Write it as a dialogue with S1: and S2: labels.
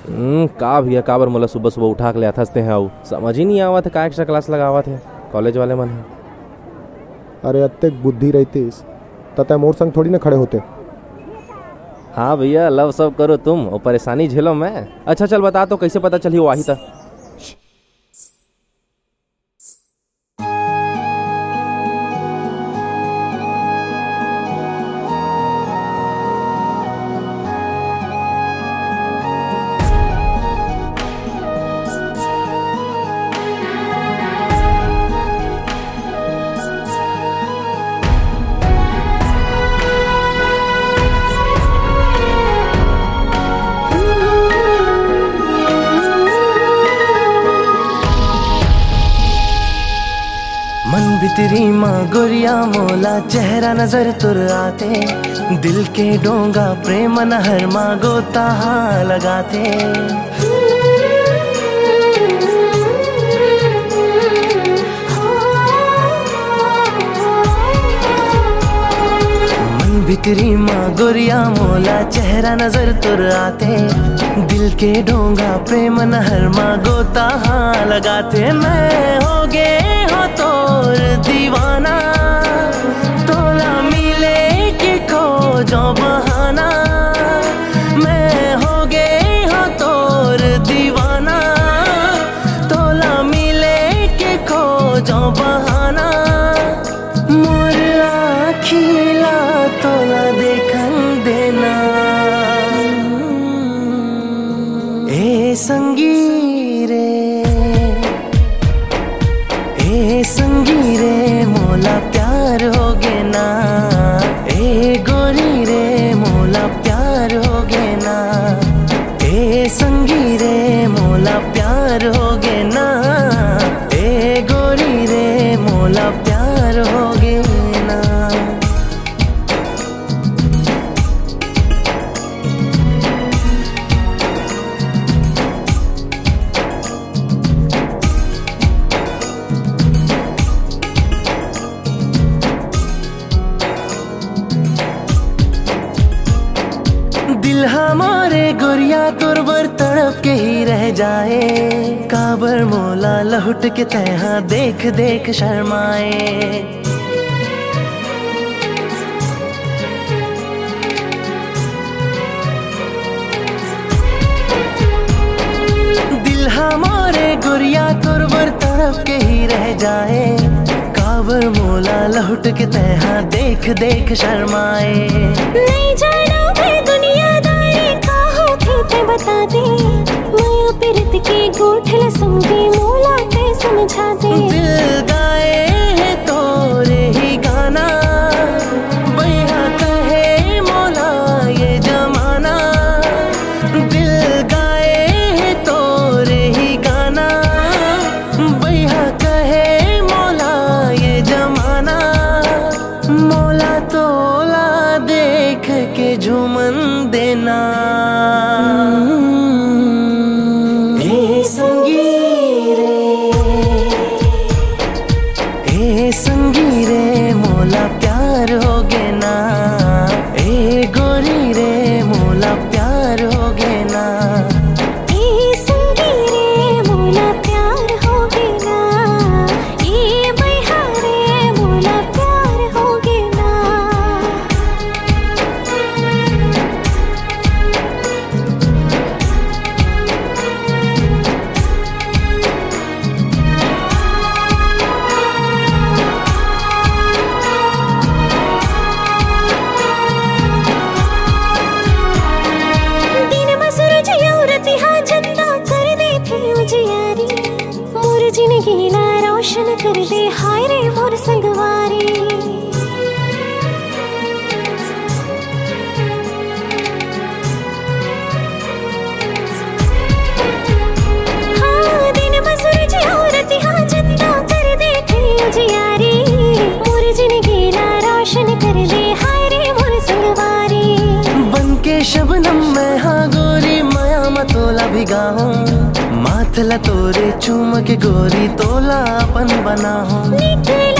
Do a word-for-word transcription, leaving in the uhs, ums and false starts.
S1: हम्म, का भैया काबर मोला सुबह सुबह उठा के ले आथस ते हैं अउ समझ ही नहीं आवत है का एक्स्ट्रा क्लास लगावत है कॉलेज वाले मन है।
S2: अरे अत्तेक बुद्धि रहतीस तय मोर संग थोड़ी ना खड़े होते।
S1: हाँ भैया लव सब करो तुम और परेशानी झेलो मैं। अच्छा चल बता तो कैसे पता चली वो आई था।
S3: मन बितरी माँ गोरिया मोला चेहरा नजर तुर आते, दिल के डोंगा प्रेम नहर माँ गोता लगाते। मन बितरी माँ गोरिया मोला चेहरा नजर तुर आते, दिल के डोंगा प्रेम नहर माँ गोता लगाते। मैं हो गे हो तोर दीवाना, तोला मिले के खोजो बहाना। मैं हो गे हो तोर दीवाना, तोला मिले के खोजो बहाना। मोर आखिला तोला देखन देना, ए संगी रे ए संगी रे मोला प्यार हो गे ना, ए गोरी रे मोला प्यार हो गे ना। ए संगी रे मोला प्यार हो गे ना, ए गोरी रे मोला प्यार हो गे ना। दिल हमारे गोरिया तोर बर तड़प के ही रह जाए, काबर मोला लहुट के तहा देख देख शर्माए। दिल हमारे गोरिया तोर बर तड़प के ही रह जाए, काबर मोला लहुट के तहा देख देख शर्माए।
S4: नहीं जानो मैं दुनियादारी का होती ते बता दे, माया पिरत के गोठल संगे मोला ते समझा दे।
S3: दिल गाए है तोरे ही गाना, बैहा कहे मोला ये जमाना। दिल गाए है तोरे ही गाना, बैहा कहे मोला ये जमाना। मोला तोला देख के झूमन देना, ए संगी रे ए संगी रे मोला प्यार हो गे ना, ए गोरी रे मोला प्यार हो गे ना।
S4: ए संगी रे मोला प्यार हो गे ना, ए बैहा रे मोला प्यार हो गे ना। दिन मसूरज यौरति हा चंदा कर दे थे उजियारी, मोर जिंदगी ला रोशन कर दे हाय रे मोर संगवारी। हाँ दिन मसूरज यौरति हा चंदा कर दे थे उजियारी, मोर जिंदगी ला रोशन कर दे हाय रे मोर संगवारी।
S3: बन के शबनम मैं हाँ गोरी माया मतोला भिगाऊं, माथला तोरे चूम के गोरी तोला अपन बनाऊं।
S4: निकल